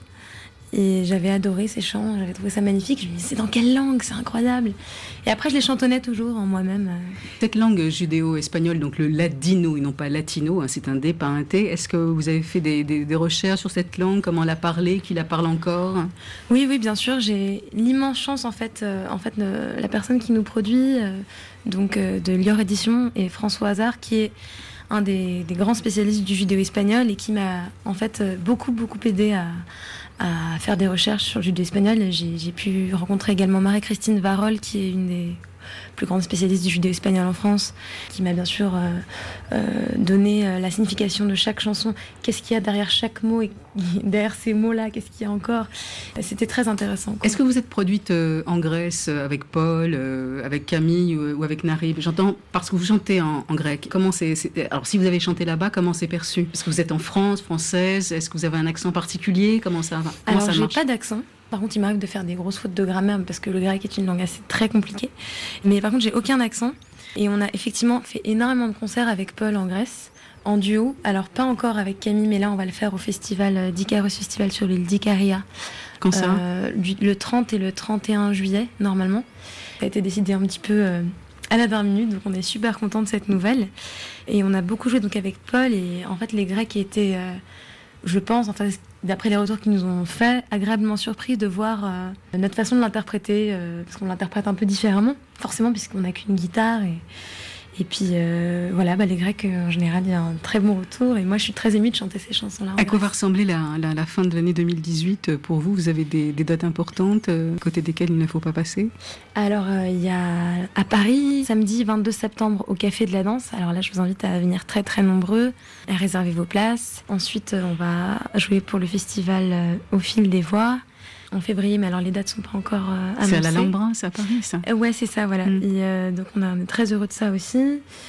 [SPEAKER 4] et j'avais adoré ces chants, j'avais trouvé ça magnifique. Je me disais, c'est dans quelle langue, c'est incroyable. Et après je les chantonnais toujours en moi-même.
[SPEAKER 2] Cette langue judéo-espagnole, donc le ladino et non pas latino, hein, c'est un D, pas un T. Est-ce que vous avez fait des, des, des recherches sur cette langue, comment la parler, qui la parle encore?
[SPEAKER 4] Oui, oui, bien sûr. J'ai l'immense chance en fait, euh, en fait euh, la personne qui nous produit, euh, donc euh, de Lior Édition, et François Hazard, qui est un des, des grands spécialistes du judéo-espagnol et qui m'a en fait euh, beaucoup beaucoup aidé à à faire des recherches sur le judéo-espagnol. J'ai, j'ai pu rencontrer également Marie-Christine Varol, qui est une des plus grandes spécialistes du judéo-espagnol en France, qui m'a bien sûr euh, euh, donné euh, la signification de chaque chanson, qu'est-ce qu'il y a derrière chaque mot, et derrière ces mots-là, qu'est-ce qu'il y a encore. C'était très intéressant, quoi.
[SPEAKER 2] Est-ce que vous êtes produite euh, en Grèce avec Paul, euh, avec Camille ou, ou avec Narib? J'entends parce que vous chantez en, en grec. Comment c'est, c'est... Alors si vous avez chanté là-bas, comment c'est perçu? Parce que vous êtes en France, française, est-ce que vous avez un accent particulier? Comment ça, comment
[SPEAKER 4] Alors
[SPEAKER 2] ça
[SPEAKER 4] j'ai
[SPEAKER 2] marche?
[SPEAKER 4] Pas d'accent. Par contre, il m'arrive de faire des grosses fautes de grammaire parce que le grec est une langue assez très compliquée. Mais par contre, j'ai aucun accent. Et on a effectivement fait énormément de concerts avec Paul en Grèce, en duo. Alors, pas encore avec Camille, mais là, on va le faire au festival d'Icaros Festival sur l'île d'Icaria.
[SPEAKER 2] Quand ça
[SPEAKER 4] euh, Le trente et le trente et un juillet, normalement. Ça a été décidé un petit peu euh, à la dernière minute, donc on est super contents de cette nouvelle. Et on a beaucoup joué donc avec Paul. Et en fait, les Grecs étaient... Euh, je pense, enfin, d'après les retours qu'ils nous ont fait, agréablement surpris de voir euh, notre façon de l'interpréter, euh, parce qu'on l'interprète un peu différemment, forcément, puisqu'on n'a qu'une guitare. Et, et puis, euh, voilà, bah, les Grecs, euh, en général, il y a un très bon retour. Et moi, je suis très émue de chanter ces chansons-là.
[SPEAKER 2] À quoi va ressembler la, la, la fin de l'année deux mille dix-huit pour vous? Vous avez des, des dates importantes, euh, côté desquelles il ne faut pas passer?
[SPEAKER 4] Alors, euh, il y a à Paris, samedi vingt-deux septembre, au Café de la Danse. Alors là, je vous invite à venir très, très nombreux, à réserver vos places. Ensuite, euh, on va jouer pour le festival euh, Au Fil des Voix, en février, mais alors les dates ne sont pas encore euh, annoncées.
[SPEAKER 2] C'est à l'Alhambra, c'est à Paris, ça?
[SPEAKER 4] euh, Ouais, c'est ça, voilà. Mm. Et, euh, donc on est très heureux de ça aussi.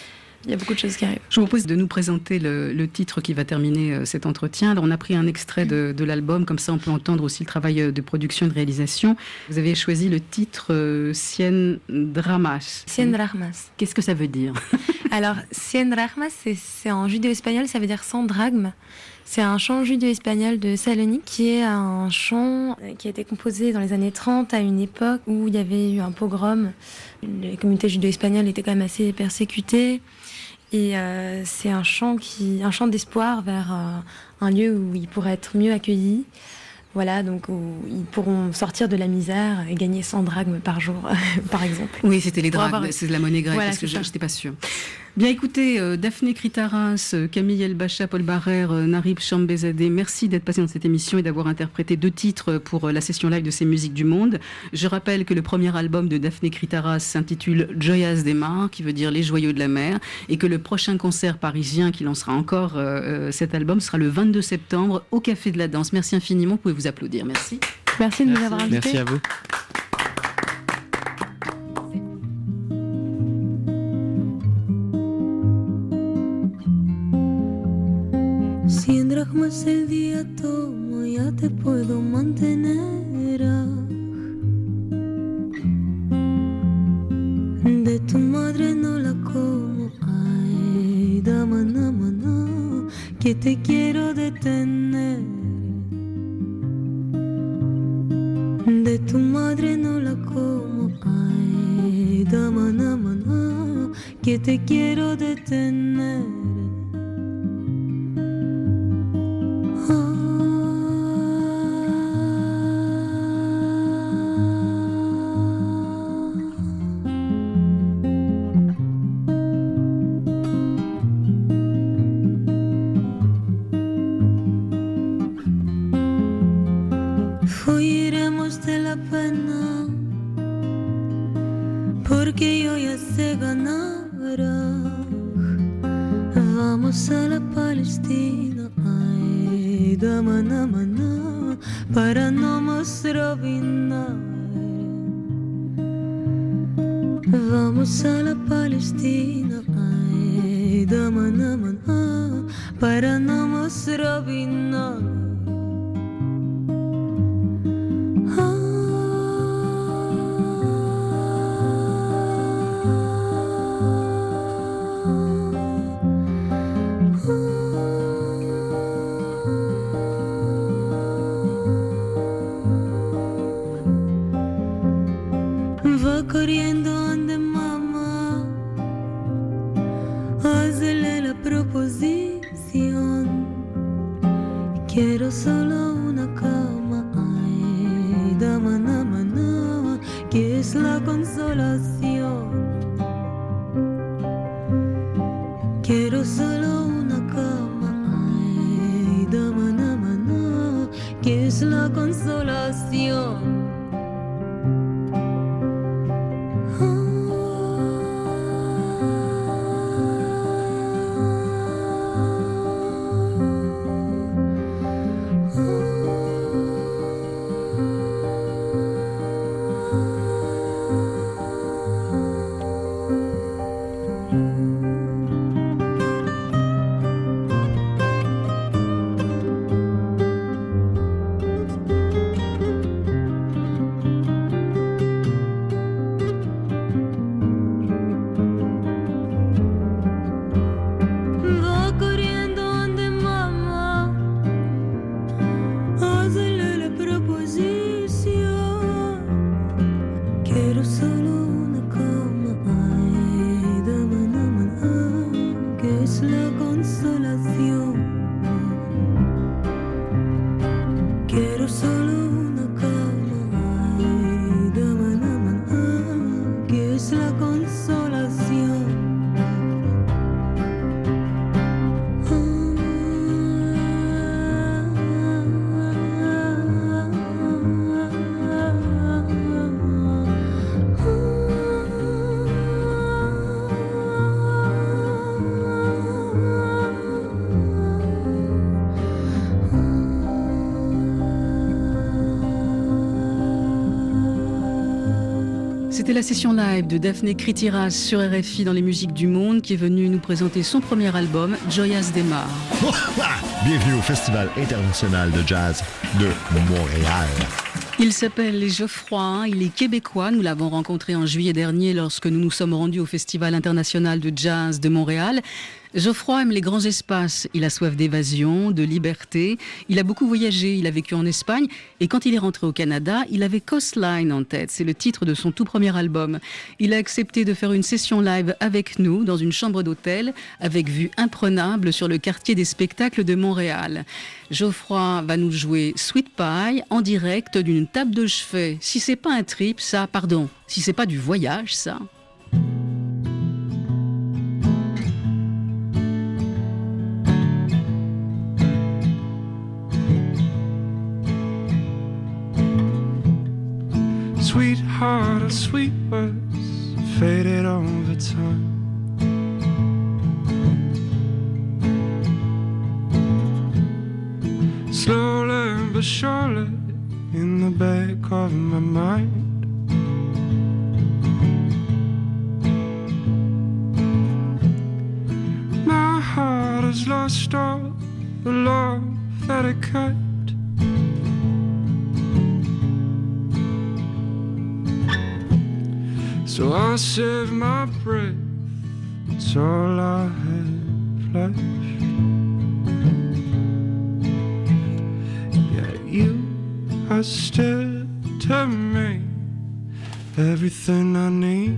[SPEAKER 4] il y a beaucoup de choses qui arrivent.
[SPEAKER 2] Je vous propose de nous présenter le, le titre qui va terminer euh, cet entretien. Alors, on a pris un extrait de, de l'album, comme ça on peut entendre aussi le travail de production et de réalisation. Vous avez choisi le titre euh, Cien Drachmas.
[SPEAKER 4] Cien Drachmas.
[SPEAKER 2] Qu'est-ce que ça veut dire?
[SPEAKER 4] Alors, Cien Drachmas, c'est, c'est en judéo-espagnol, ça veut dire cent drachmes. C'est un chant judéo-espagnol de Salonique qui est un chant qui a été composé dans les années trente à une époque où il y avait eu un pogrom. Les communautés judéo-espagnoles étaient quand même assez persécutées. Et euh, c'est un chant, qui, un chant d'espoir vers euh, un lieu où ils pourraient être mieux accueillis. Voilà, donc où ils pourront sortir de la misère et gagner cent drachmes par jour, par exemple.
[SPEAKER 2] Oui, c'était les
[SPEAKER 4] Pour
[SPEAKER 2] drachmes,
[SPEAKER 4] avoir-
[SPEAKER 2] c'est de la monnaie grecque,
[SPEAKER 4] Voilà,
[SPEAKER 2] parce que
[SPEAKER 4] c'est
[SPEAKER 2] je
[SPEAKER 4] ça.
[SPEAKER 2] n'étais pas sûre. Bien écoutez, euh, Daphné Critaras, euh, Camille Elbacha, Paul Barrère, euh, Narib Chambezadeh, merci d'être passé dans cette émission et d'avoir interprété deux titres pour euh, la session live de ces musiques du monde. Je rappelle que le premier album de Daphné Critaras s'intitule Joyas de Mar, qui veut dire les joyeux de la mer, et que le prochain concert parisien qui lancera encore euh, euh, cet album sera le vingt-deux septembre au Café de la Danse. Merci infiniment, vous pouvez vous applaudir. Merci.
[SPEAKER 4] Merci de nous
[SPEAKER 5] Merci.
[SPEAKER 4] avoir invités.
[SPEAKER 5] Merci à vous.
[SPEAKER 3] Cien dracmas el día tomo, ya te puedo mantener. ah. De tu madre no la como, ay, dama, dama, no, que te quiero detener. De tu madre no la como, ay, dama, dama, no, que te quiero detener. Fuiremos de la pena, porque yo ya sé ganar. Vamos a la Palestina, ay, dama, dama, no, para no nos robinar. Vamos a la Palestina, ay, dama, dama, no, para no nos robinar. Va corriendo ande mamá, hazle la proposición. Quiero solo una cama, ay, dama, dama, dama, que es la consolación. Quiero solo una cama, ay, dama, dama, dama, que es la consolación.
[SPEAKER 2] C'était la session live de Daphné Kritiras sur R F I dans les musiques du monde qui est venue nous présenter son premier album, Joyas de Mar.
[SPEAKER 8] Bienvenue au Festival international de jazz de Montréal.
[SPEAKER 2] Il s'appelle Geoffroy, il est québécois, nous l'avons rencontré en juillet dernier lorsque nous nous sommes rendus au Festival international de jazz de Montréal. Geoffroy aime les grands espaces, il a soif d'évasion, de liberté, il a beaucoup voyagé, il a vécu en Espagne et quand il est rentré au Canada, il avait Coastline en tête, c'est le titre de son tout premier album. Il a accepté de faire une session live avec nous dans une chambre d'hôtel avec vue imprenable sur le quartier des spectacles de Montréal. Geoffroy va nous jouer Sweet Pie en direct d'une table de chevet. Si c'est pas un trip, ça, pardon, si c'est pas du voyage, ça...
[SPEAKER 9] Sweetheart of sweet words faded over time. Slowly but surely in the back of my mind. My heart has lost all the love that it kept. So I'll save my breath, it's all I have left. Yeah, you are still to me everything I need.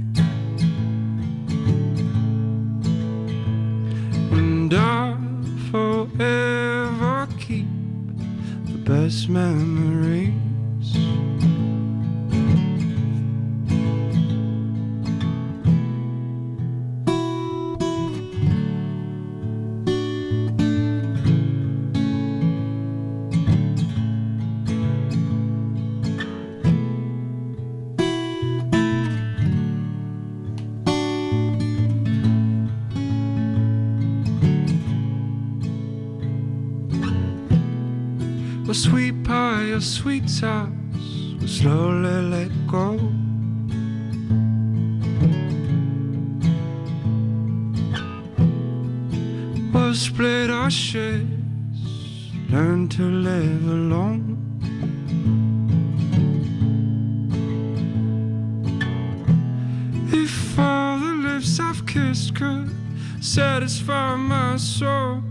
[SPEAKER 9] And I'll forever keep the best memories. A sweet pie, a sweet sauce will slowly let go. We'll split our shares, learn to live alone. If all the lips I've kissed could satisfy my soul,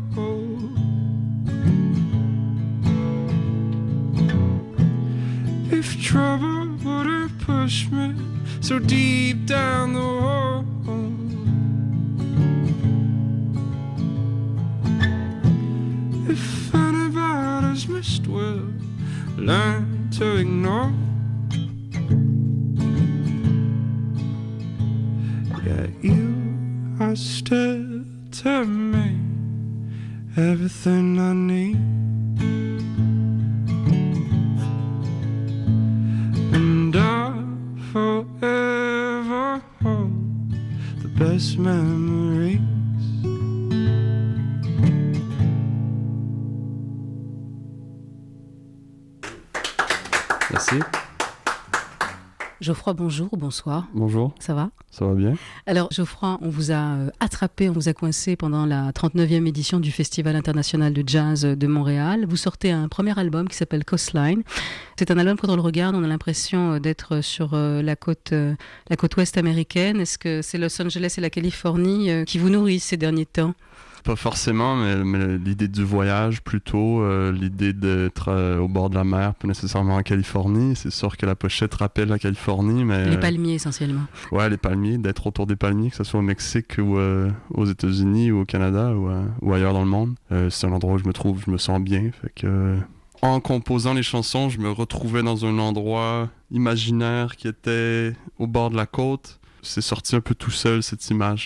[SPEAKER 9] if trouble wouldn't push me so deep down the hole, if anybody's missed will learn to ignore. Yeah, you are still to me everything I need. And I'll forever hold the best memories.
[SPEAKER 10] Merci.
[SPEAKER 2] Geoffroy, bonjour, bonsoir.
[SPEAKER 10] Bonjour.
[SPEAKER 2] Ça va ?
[SPEAKER 10] Ça va bien.
[SPEAKER 2] Alors Geoffroy, on vous a euh, attrapé, on vous a coincé pendant la trente-neuvième édition du Festival international de jazz de Montréal. Vous sortez un premier album qui s'appelle Coastline. C'est un album, quand on le regarde, on a l'impression d'être sur euh, la côte, euh, la côte ouest américaine. Est-ce que c'est Los Angeles et la Californie euh, qui vous nourrissent ces derniers temps ?
[SPEAKER 10] Pas forcément, mais, mais l'idée du voyage plutôt, euh, l'idée d'être euh, au bord de la mer, pas nécessairement en Californie. C'est sûr que la pochette rappelle la Californie, mais...
[SPEAKER 2] Les palmiers, essentiellement.
[SPEAKER 10] Ouais, les palmiers, d'être autour des palmiers, que ce soit au Mexique ou euh, aux États-Unis ou au Canada ou, euh, ou ailleurs dans le monde. Euh, c'est un endroit où je me trouve, je me sens bien, fait que... Euh, en composant les chansons, je me retrouvais dans un endroit imaginaire qui était au bord de la côte. C'est sorti un peu tout seul, cette image-là.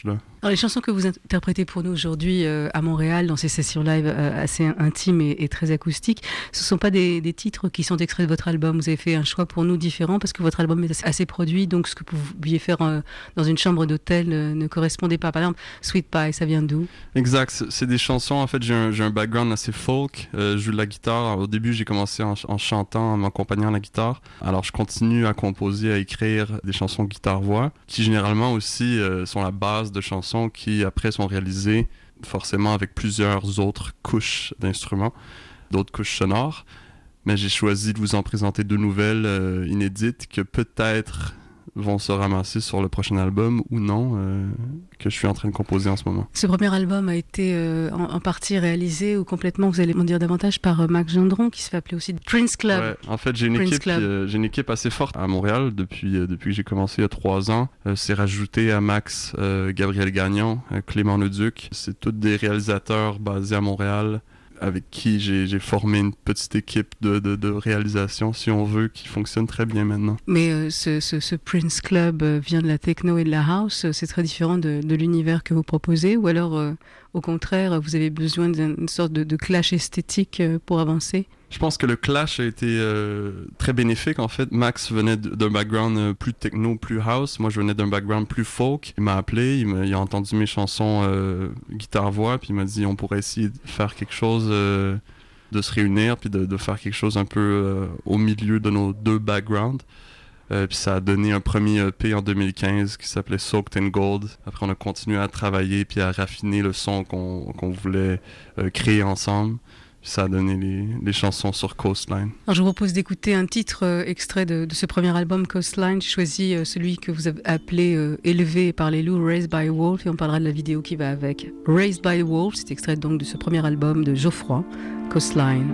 [SPEAKER 2] Alors, les chansons que vous interprétez pour nous aujourd'hui euh, à Montréal, dans ces sessions live euh, assez intimes et, et très acoustiques, ce ne sont pas des, des titres qui sont extraits de votre album. Vous avez fait un choix pour nous différent parce que votre album est assez, assez produit, donc ce que vous pouviez faire euh, dans une chambre d'hôtel euh, ne correspondait pas. Par exemple, Sweet Pie, ça vient d'où? Exact, c'est, c'est des chansons, en fait, j'ai un, j'ai un background assez folk. Euh, je joue de la guitare. Au début, j'ai commencé en, en chantant, en m'accompagnant à la guitare. Alors, je continue à composer, à écrire des chansons guitare-voix, qui généralement aussi euh, sont la base de chansons qui après sont réalisées forcément avec plusieurs autres couches d'instruments, d'autres couches sonores. Mais j'ai choisi de vous en présenter deux nouvelles euh, inédites que peut-être vont se ramasser sur le prochain album ou non, euh, que je suis en train de composer en ce moment. Ce premier album a été euh, en, en partie réalisé ou complètement, vous allez m'en dire davantage, par euh, Max Gendron, qui se fait appeler aussi Prince Club. Ouais, en fait, j'ai une, équipe, qui, euh, j'ai une équipe assez forte à Montréal depuis, euh, depuis que j'ai commencé il y a trois ans. Euh, c'est rajouté à Max euh, Gabriel Gagnon, euh, Clément Leduc. C'est tous des réalisateurs basés à Montréal, avec qui j'ai, j'ai formé une petite équipe de, de, de réalisation, si on veut, qui fonctionne très bien maintenant. Mais euh, ce, ce, ce Prince Club euh, vient de la techno et de la house, c'est très différent de, de l'univers que vous proposez, ou alors, euh, au contraire, vous avez besoin d'une sorte de, de clash esthétique euh, pour avancer? Je pense que le clash a été euh, très bénéfique. En fait, Max venait d'un background euh, plus techno, plus house. Moi, je venais d'un background plus folk. Il m'a appelé, il, m'a, il a entendu mes chansons euh, guitare-voix, puis il m'a dit on pourrait essayer de faire quelque chose, euh, de se réunir, puis de, de faire quelque chose un peu euh, au milieu de nos deux backgrounds. Euh, puis ça a donné un premier E P en deux mille quinze qui s'appelait Soaked in Gold. Après, on a continué à travailler puis à raffiner le son qu'on, qu'on voulait euh, créer ensemble. Ça a donné les, les chansons sur Coastline. Alors, je vous propose d'écouter un titre euh, extrait de, de ce premier album Coastline. J'ai choisi euh, celui que vous avez appelé euh, Élevé par les loups, Raised by a Wolf, et on parlera de la vidéo qui va avec. Raised by a Wolf, c'est extrait donc de ce premier album de Geoffroy, Coastline.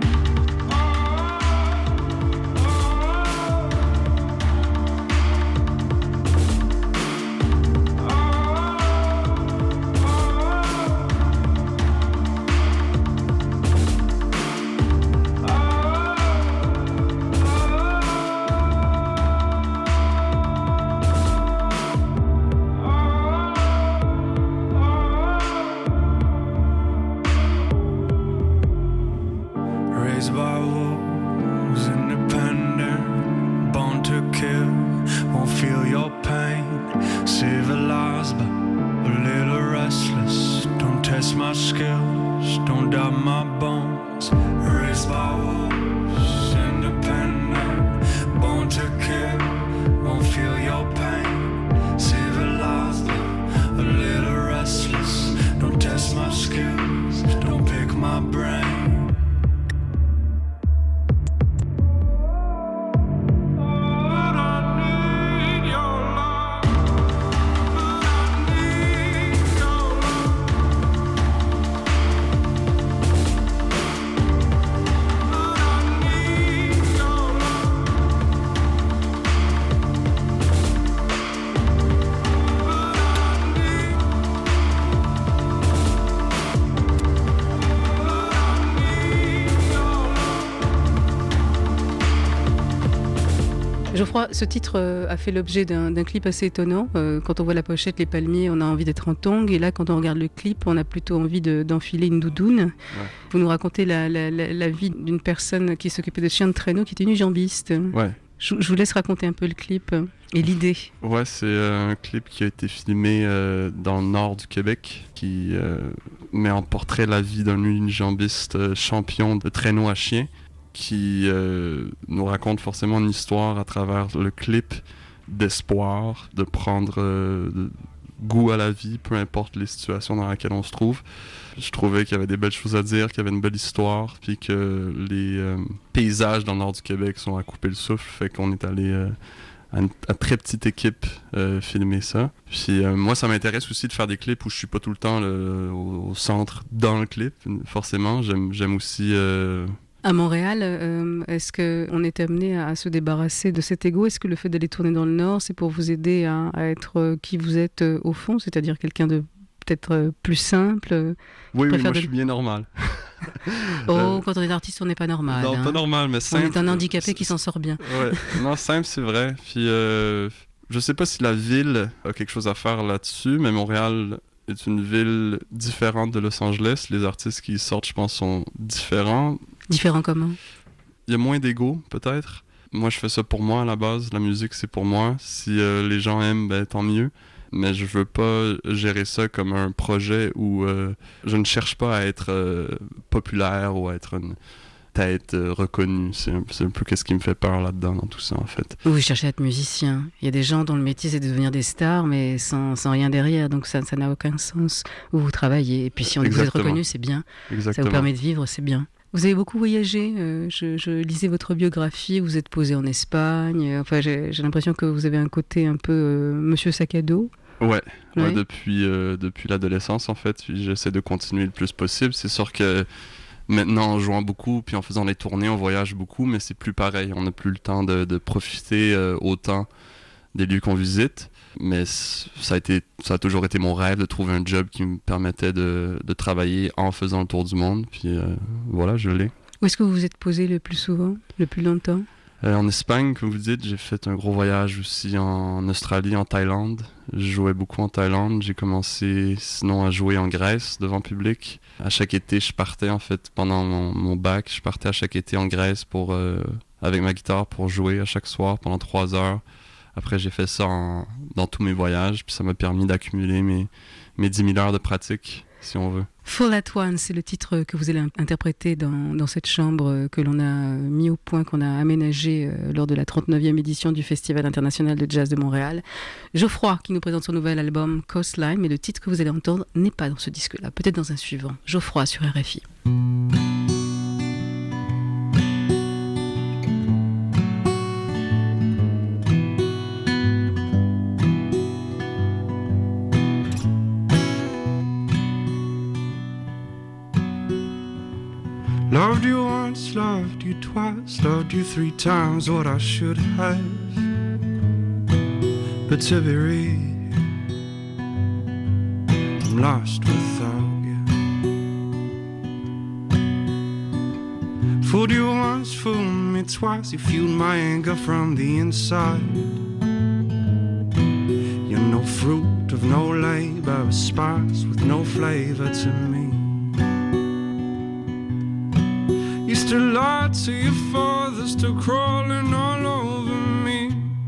[SPEAKER 2] Geoffroy, ce titre euh, a fait l'objet d'un, d'un clip assez étonnant. Euh, quand on voit la pochette, les palmiers, on a envie d'être en tongs. Et là, quand on regarde le clip, on a plutôt envie de, d'enfiler une doudoune. Ouais. Vous nous racontez la, la, la, la vie d'une personne qui s'occupait de chiens de traîneau, qui était une jambiste. Ouais. Je, je vous laisse raconter un peu le clip et l'idée. Ouais, c'est euh, un clip qui a été filmé euh, dans le nord du Québec, qui euh, met en portrait la vie d'un unijambiste euh, champion de traîneau à chiens, qui euh, nous raconte forcément une histoire à travers le clip d'espoir, de prendre euh, de goût à la vie, peu importe les situations dans lesquelles on se trouve. Je trouvais qu'il y avait des belles choses à dire, qu'il y avait une belle histoire, puis que les euh, paysages dans le nord du Québec sont à couper le souffle, fait qu'on est allé euh, à une à très petite équipe euh, filmer ça. Puis euh, moi, ça m'intéresse aussi de faire des clips où je suis pas tout le temps le, au, au centre dans le clip, forcément. J'aime, j'aime aussi... Euh, À Montréal, euh, est-ce qu'on est amené à se débarrasser de cet ego? Est-ce que le fait d'aller tourner dans le Nord, c'est pour vous aider à, à être euh, qui vous êtes euh, au fond, c'est-à-dire quelqu'un de peut-être euh, plus simple euh, Oui, oui, moi de... je suis bien normal. oh, euh... quand on est artiste, on n'est pas normal. Non, hein. Pas normal, mais simple. On est un handicapé qui s'en sort bien. Ouais. Non, simple, c'est vrai. Puis, euh, je sais pas si la ville a quelque chose à faire là-dessus, mais Montréal
[SPEAKER 10] est une ville différente de Los Angeles. Les artistes qui y sortent, je pense, sont différents.
[SPEAKER 2] Différents comment?
[SPEAKER 10] Il y a moins d'ego, peut-être. Moi, je fais ça pour moi, à la base. La musique, c'est pour moi. Si euh, les gens aiment, ben, tant mieux. Mais je veux pas gérer ça comme un projet où euh, je ne cherche pas à être euh, populaire ou à être une tête euh, reconnue. C'est un, c'est un peu ce qui me fait peur là-dedans, dans tout ça, en fait.
[SPEAKER 2] Vous cherchez à être musicien. Il y a des gens dont le métier, c'est de devenir des stars, mais sans, sans rien derrière. Donc ça, ça n'a aucun sens. Où vous travaillez. Et puis si on vous êtes reconnu, c'est bien.
[SPEAKER 10] Exactement.
[SPEAKER 2] Ça vous permet de vivre, c'est bien. Vous avez beaucoup voyagé, euh, je, je lisais votre biographie, vous êtes posé en Espagne, euh, enfin j'ai, j'ai l'impression que vous avez un côté un peu euh, monsieur sac à dos.
[SPEAKER 10] Ouais, ouais.
[SPEAKER 2] Ouais.
[SPEAKER 10] depuis, euh, depuis l'adolescence en fait, puis j'essaie de continuer le plus possible. C'est sûr que maintenant en jouant beaucoup, puis en faisant les tournées, on voyage beaucoup, mais c'est plus pareil, on n'a plus le temps de, de profiter euh, autant des lieux qu'on visite. Mais ça a, été, ça a toujours été mon rêve de trouver un job qui me permettait de, de travailler en faisant le tour du monde. Puis euh, voilà, je l'ai.
[SPEAKER 2] Où est-ce que vous vous êtes posé le plus souvent, le plus longtemps?
[SPEAKER 10] euh, En Espagne, comme vous dites, j'ai fait un gros voyage aussi en Australie, en Thaïlande. Je jouais beaucoup en Thaïlande. J'ai commencé sinon à jouer en Grèce devant public. À chaque été, je partais en fait pendant mon, mon bac. Je partais à chaque été en Grèce pour, euh, avec ma guitare pour jouer à chaque soir pendant trois heures. Après, j'ai fait ça en, dans tous mes voyages, puis ça m'a permis d'accumuler mes, mes dix mille heures de pratique, si on veut.
[SPEAKER 2] Fall at One, c'est le titre que vous allez interpréter dans, dans cette chambre que l'on a mis au point, qu'on a aménagée lors de la trente-neuvième édition du Festival international de jazz de Montréal. Geoffroy qui nous présente son nouvel album Coastline, mais le titre que vous allez entendre n'est pas dans ce disque-là, peut-être dans un suivant. Geoffroy sur R F I.
[SPEAKER 9] Loved you once, loved you twice, loved you three times what I should have. But to be real, I'm lost without you. Fooled you once, fooled me twice, you fueled my anger from the inside. You're no fruit of no labor, a spice with no flavor to me. You still lie to your father, still crawling all over me.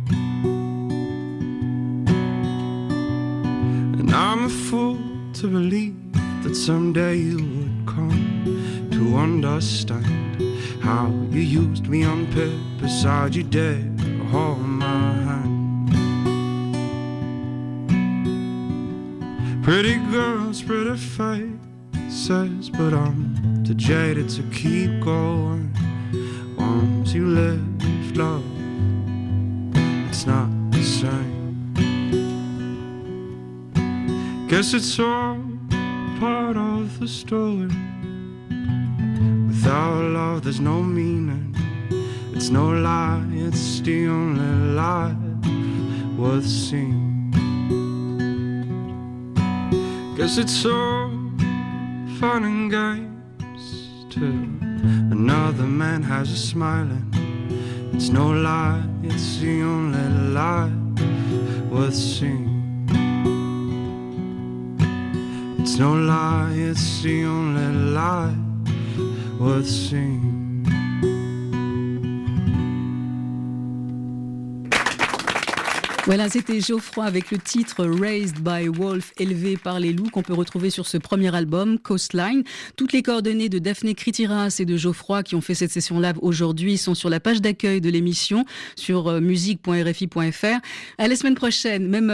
[SPEAKER 9] And I'm a fool to believe that someday you would come to understand how you used me on purpose, how'd you dare hold my hand. Pretty girls, pretty faces, but I'm too jaded to keep going. Once you left love, it's not the same. Guess it's all part of the story. Without love there's no meaning. It's no lie, it's the only life worth seeing. Guess it's all fun and games till another man has a smiling. It's no lie, it's the only life worth seeing. It's no lie, it's the only life worth seeing.
[SPEAKER 2] Voilà, c'était Geoffroy avec le titre Raised by Wolf, élevé par les loups, qu'on peut retrouver sur ce premier album, Coastline. Toutes les coordonnées de Daphné Kritiras et de Geoffroy qui ont fait cette session live aujourd'hui sont sur la page d'accueil de l'émission sur musique point r f i point f r. À la semaine prochaine, même